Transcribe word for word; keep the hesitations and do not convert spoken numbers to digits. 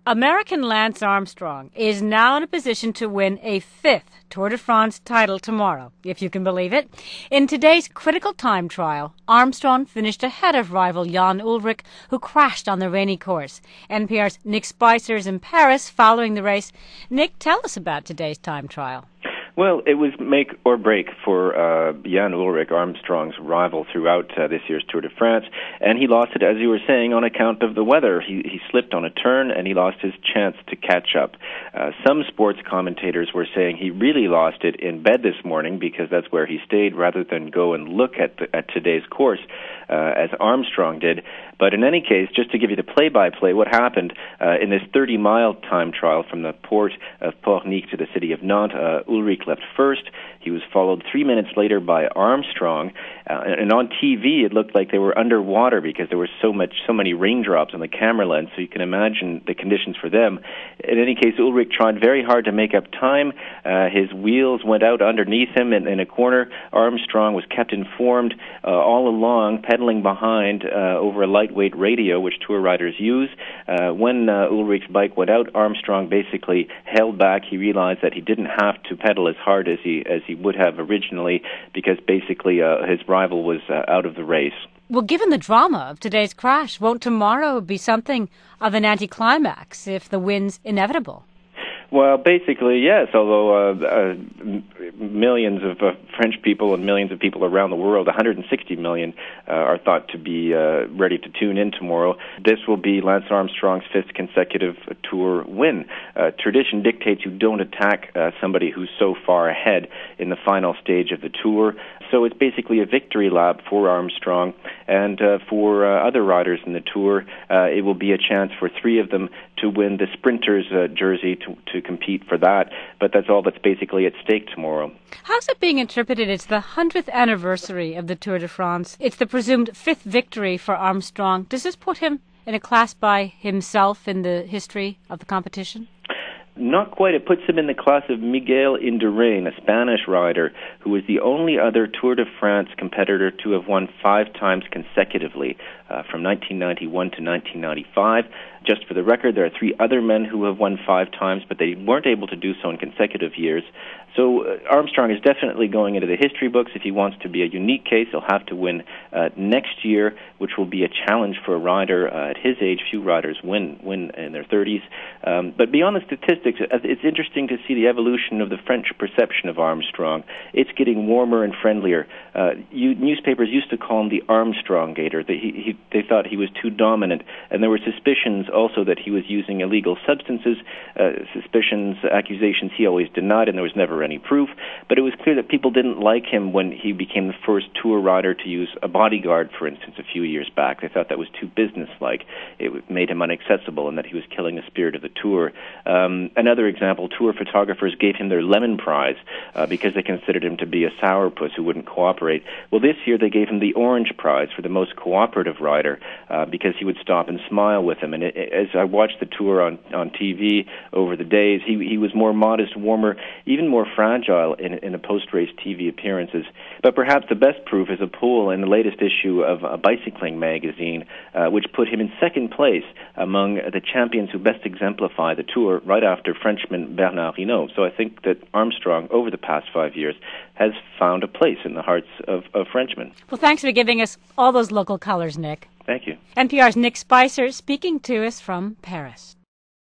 American Lance Armstrong is now in a position to win a fifth Tour de France title tomorrow, if you can believe it. In today's critical time trial, Armstrong finished ahead of rival Jan Ullrich, who crashed on the rainy course. N P R's Nick Spicer is in Paris following the race. Nick, tell us about today's time trial. Well, it was make or break for uh, Jan Ullrich, Armstrong's rival throughout uh, this year's Tour de France, and he lost it, as you were saying, on account of the weather. He, he slipped on a turn, and he lost his chance to catch up. Uh, some sports commentators were saying he really lost it in bed this morning because that's where he stayed rather than go and look at, the, at today's course, uh, as Armstrong did. But in any case, just to give you the play-by-play, what happened uh, in this thirty-mile time trial from the port of Pornic to the city of Nantes, uh, Ullrich left first. He was followed three minutes later by Armstrong, uh, and on T V it looked like they were underwater because there was so much, so many raindrops on the camera lens. So you can imagine the conditions for them. In any case, Ullrich tried very hard to make up time. Uh, his wheels went out underneath him in, in a corner. Armstrong was kept informed uh, all along, pedaling behind uh, over a lightweight radio, which tour riders use. Uh, when uh, Ullrich's bike went out, Armstrong basically held back. He realized that he didn't have to pedal as hard as he as he would have originally because basically uh, his rival was uh, out of the race. Well, given the drama of today's crash, won't tomorrow be something of an anticlimax if the win's inevitable? Well, basically, yes, although uh, uh, millions of uh, French people and millions of people around the world, one hundred sixty million, uh, are thought to be uh, ready to tune in tomorrow. This will be Lance Armstrong's fifth consecutive Tour win. Uh, tradition dictates you don't attack uh, somebody who's so far ahead in the final stage of the Tour. So it's basically a victory lap for Armstrong, and uh, for uh, other riders in the Tour, uh, it will be a chance for three of them to win the Sprinters uh, jersey to, to compete for that, but that's all that's basically at stake tomorrow. How's it being interpreted? It's the hundredth anniversary of the Tour de France. It's the presumed fifth victory for Armstrong. Does this put him in a class by himself in the history of the competition? Not quite. It puts him in the class of Miguel Indurain, a Spanish rider who was the only other Tour de France competitor to have won five times consecutively, uh, from nineteen ninety-one to nineteen ninety-five. Just for the record, there are three other men who have won five times, but they weren't able to do so in consecutive years. So uh, Armstrong is definitely going into the history books. If he wants to be a unique case, he'll have to win uh, next year, which will be a challenge for a rider uh, at his age. Few riders win win in their thirties. Um, but beyond the statistics, it's interesting to see the evolution of the French perception of Armstrong. It's getting warmer and friendlier. Uh, you, newspapers used to call him the Armstrongator. They, he, he, they thought he was too dominant, and there were suspicions also that he was using illegal substances, uh, suspicions, accusations he always denied, and there was never any proof. But it was clear that people didn't like him when he became the first Tour rider to use a bodyguard, for instance, a few years back. They thought that was too businesslike. It made him inaccessible and that he was killing the spirit of the Tour. Um, another example, Tour photographers gave him their Lemon Prize uh, because they considered him to be a sourpuss who wouldn't cooperate. Well, this year they gave him the Orange Prize for the most cooperative rider uh, because he would stop and smile with him. And it, as I watched the Tour on, on T V over the days, he, he was more modest, warmer, even more fragile in, in the post-race T V appearances. But perhaps the best proof is a poll in the latest issue of a bicycling magazine, uh, which put him in second place among the champions who best exemplify the Tour, right after Frenchman Bernard Hinault. So I think that Armstrong, over the past five years, has found a place in the hearts of, of Frenchmen. Well, thanks for giving us all those local colors, Nick. Thank you. N P R's Nick Spicer speaking to us from Paris.